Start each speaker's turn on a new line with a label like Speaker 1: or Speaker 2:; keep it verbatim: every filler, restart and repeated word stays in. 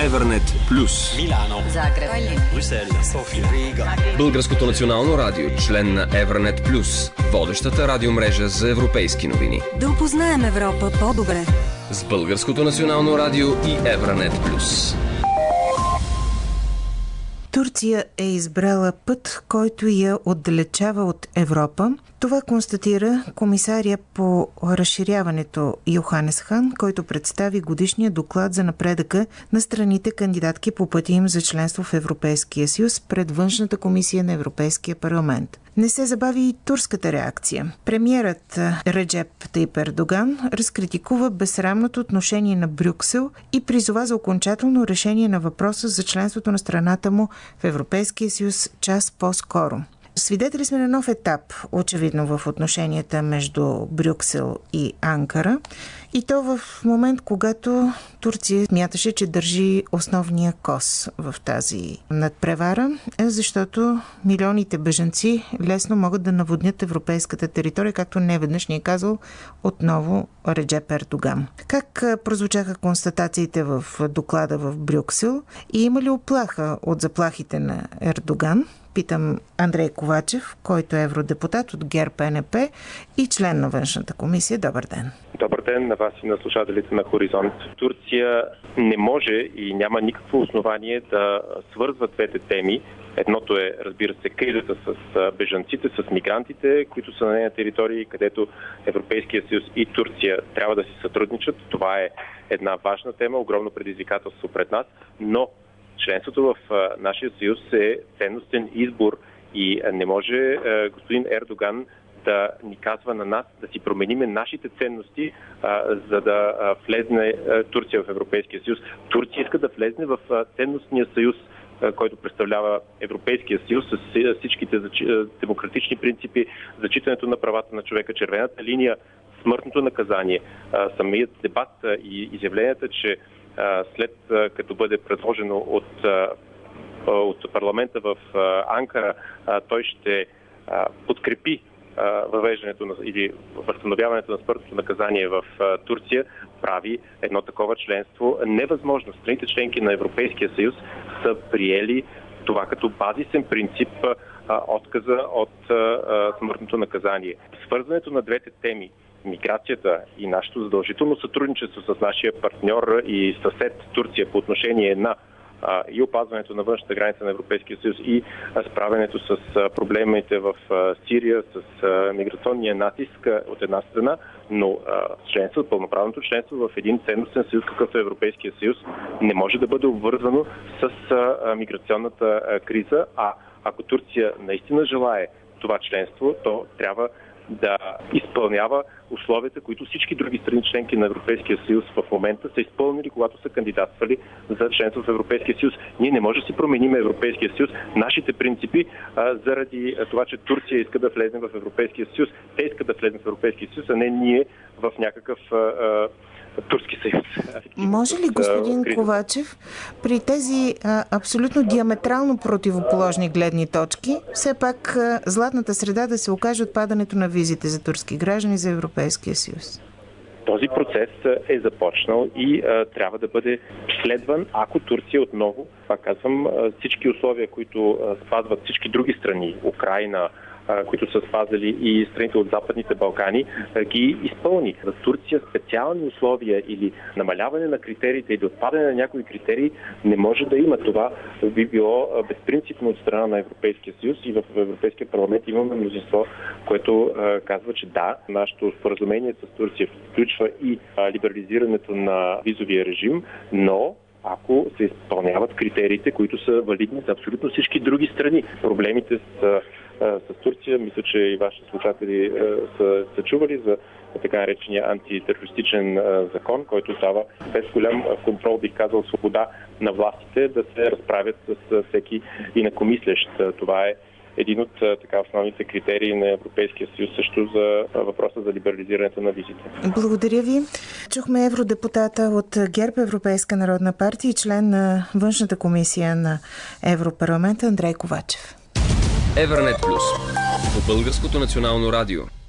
Speaker 1: Евернет Плюс,
Speaker 2: Милано,
Speaker 3: Загреб,
Speaker 2: Брюксел, София, Рига.
Speaker 1: Българското национално радио, член на Евернет Плюс, водещата радиомрежа за европейски новини.
Speaker 4: Да опознаем Европа по-добре.
Speaker 1: С Българското национално радио и Евернет Плюс.
Speaker 5: Турция е избрала път, който я отдалечава от Европа. Това констатира комисария по разширяването Йоханес Хан, който представи годишния доклад за напредъка на страните кандидатки по пътя им за членство в Европейския съюз пред външната комисия на Европейския парламент. Не се забави и турската реакция. Премиерът Реджеп Тайип Ердоган разкритикува безсрамното отношение на Брюксел и призова за окончателно решение на въпроса за членството на страната му в Европейския съюз час по-скоро. Свидетели сме на нов етап, очевидно, в отношенията между Брюксел и Анкара. И то в момент, когато Турция смяташе, че държи основния кос в тази надпревара, защото милионите бежанци лесно могат да наводнят европейската територия, както неведнъж ни е казал отново Реджеп Ердоган. Как прозвучаха констатациите в доклада в Брюксел и има ли уплаха от заплахите на Ердоган? Питам Андрей Ковачев, който е евродепутат от ГЕРБ Н П и член на външната комисия. Добър ден.
Speaker 6: Добър ден на вас и на слушателите на Хоризонт. Турция не може и няма никакво основание да свързва двете теми. Едното е, разбира се, кризата с бежанците, с мигрантите, които са на нейна територия, където Европейския съюз и Турция трябва да си сътрудничат. Това е една важна тема, огромно предизвикателство пред нас, но членството в нашия съюз е ценностен избор и не може господин Ердоган да ни казва на нас да си промениме нашите ценности, а, за да а, влезне а, Турция в Европейския съюз. Турция иска да влезне в а, ценностния съюз, а, който представлява Европейския съюз с всичките зачи... демократични принципи, зачитането на правата на човека, червената линия, смъртното наказание. А, самият дебат а, и изявленията, че а, след а, като бъде предложено от, а, от парламента в а, Анкара, а, той ще а, подкрепи въвеждането на, или възстановяването на смъртното наказание в а, Турция, прави едно такова членство невъзможно. Страните членки на Европейския съюз са приели това като базисен принцип, а, отказа от а, смъртното наказание. Свързването на двете теми, миграцията и нашето задължително сътрудничество с нашия партньор и съсед Турция по отношение на и опазването на външната граница на Европейския съюз и справянето с проблемите в Сирия, с миграционния натиск от една страна, но членство, пълноправното членство в един ценностен съюз, какъвто е Европейския съюз, не може да бъде обвързано с миграционната криза, а ако Турция наистина желае това членство, то трябва да изпълнява условията, които всички други страни членки на Европейския съюз в момента са изпълнили, когато са кандидатствали за членство в Европейския съюз. Ние не можем да си променим Европейския съюз, нашите принципи, а, заради това, че Турция иска да влезе в Европейския съюз. Те искат да влезем в Европейския съюз, а не ние в някакъв а, Турски съюз.
Speaker 5: Може ли, господин Ковачев, при тези а, абсолютно диаметрално противоположни гледни точки, все пак а, златната среда да се окаже отпадането на визите за турски граждани за Европейския съюз?
Speaker 6: Този процес е започнал и а, трябва да бъде следван, ако Турция отново, това казвам, всички условия, които а, спазват всички други страни, Украйна, които са спазали и страните от Западните Балкани, ги изпълни. За Турция специални условия или намаляване на критериите или отпадане на някои критерии не може да има. Това би било безпринципно от страна на Европейския съюз и в Европейския парламент имаме мнозинство, което казва, че да, нашето споразумение с Турция включва и либерализирането на визовия режим, но ако се изпълняват критериите, които са валидни за абсолютно всички други страни. Проблемите с, с Турция, мисля, че и вашите слушатели са, са чували за така наречения антитерористичен закон, който дава без голям контрол, бих казал, свобода на властите да се разправят с всеки инакомислещ. Това е един от така основните критерии на Европейския съюз също за въпроса за либерализирането на визите.
Speaker 5: Благодаря ви. Чухме евродепутата от ГЕРБ, Европейска народна партия и член на външната комисия на Европарламента Андрей Ковачев.
Speaker 1: Евернет Плюс по Българското национално радио.